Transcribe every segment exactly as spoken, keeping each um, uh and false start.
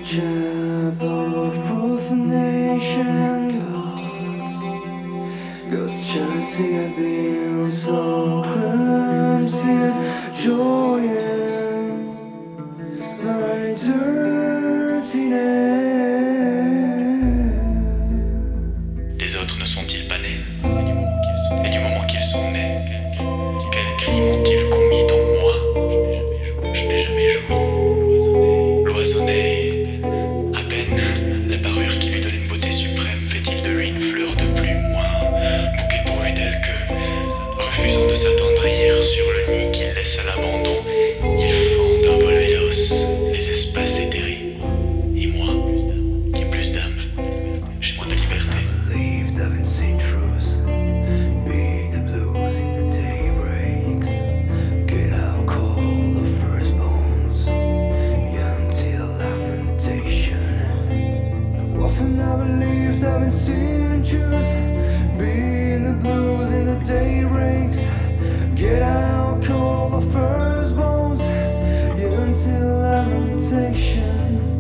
trap of profanation. God's, God's charity had been so clumsy and joy in my dirtiness. Les autres ne sont-ils pas nés? Et du moment qu'ils sont nés, quel crime ont-ils commis dont moi je n'ai jamais joui? Loisonné, à peine la parure qui lui donne une beauté suprême fait-il de lui une fleur de plume, moi un bouquet pourvu d'elle que, refusant de s'attendrir sur le nid qu'il laisse à l'abandon, il fend d'un vol véloce les espaces éthérés. Et moi, qui ai plus d'âme, j'ai moins de liberté. Often I believed I've been seeing Jews, being the blues in the day breaks. Get out, call the firstborns, yeah, until lamentation.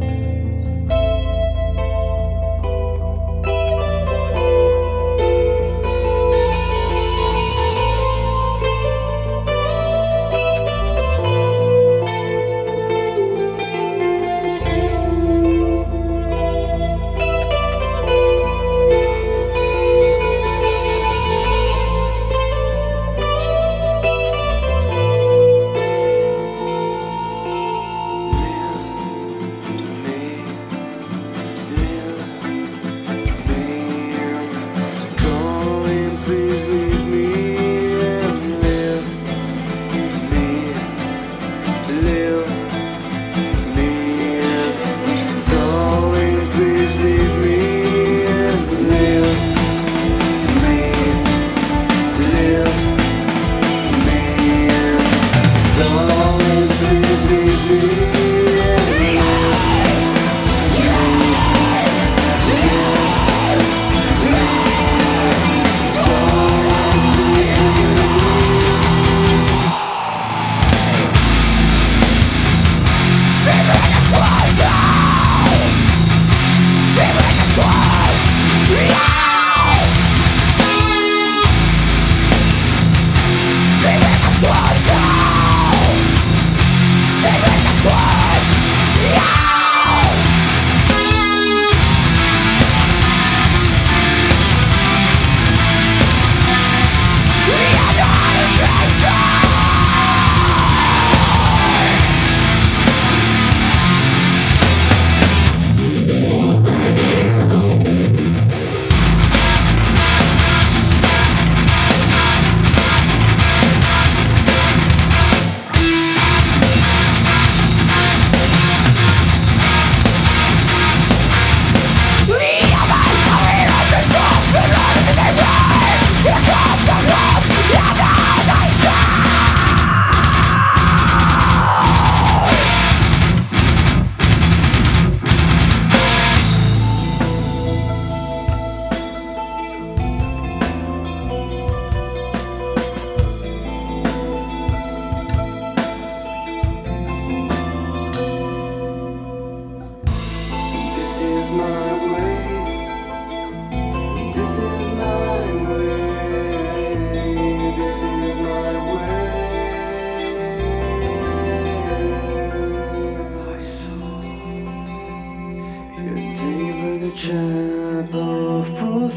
Trap of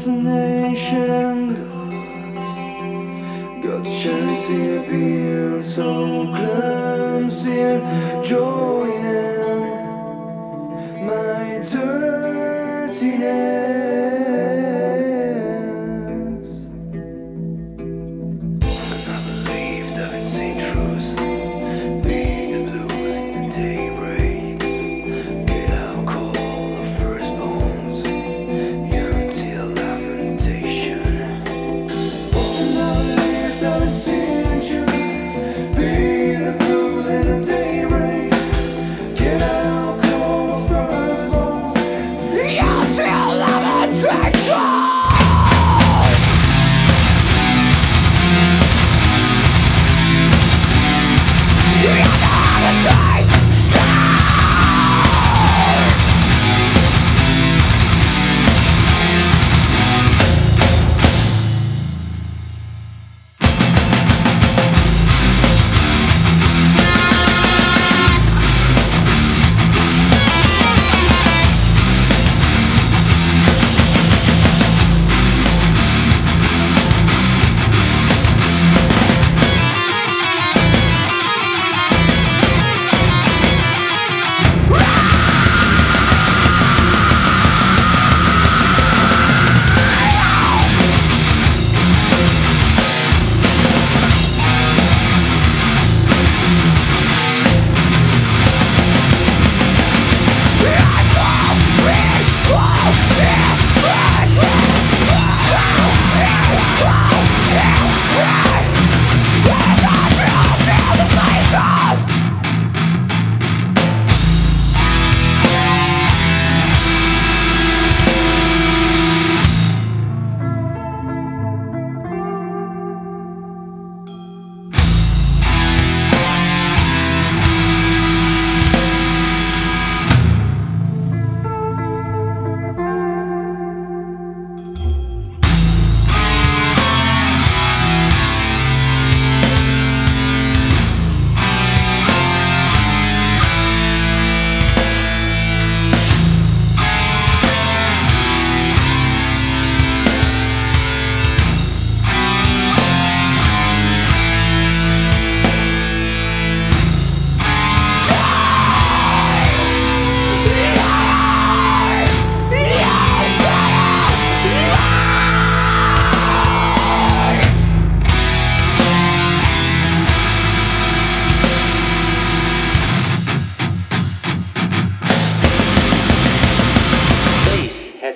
profanation. God's, God's charity had been so clumsy and joy in my dirtiness. Often I believed I've been seen truths, being the blues in the day breaks. Get out, call the firstborns, yeah, until lamentation. Often I believed I've been seen truths, being the blues in the day breaks. Get out, call the firstborns, yeah, until lamentation.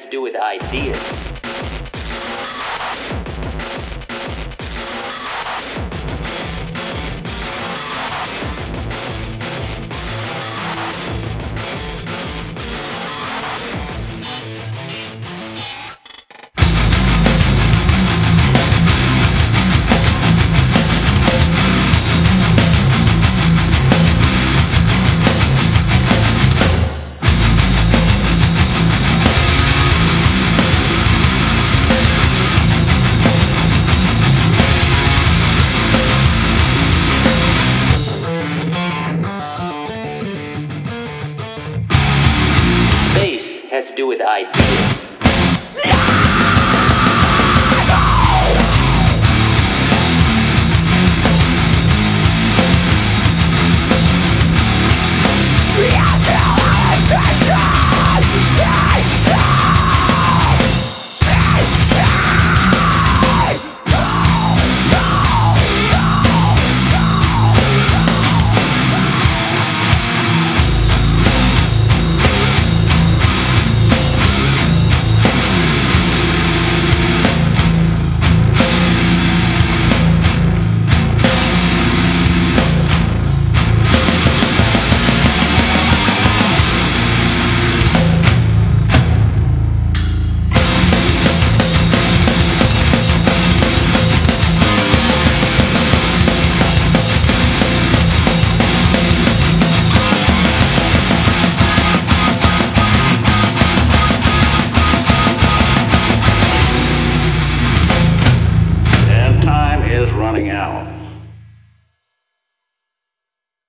to do with ideas. Space has to do with ideas.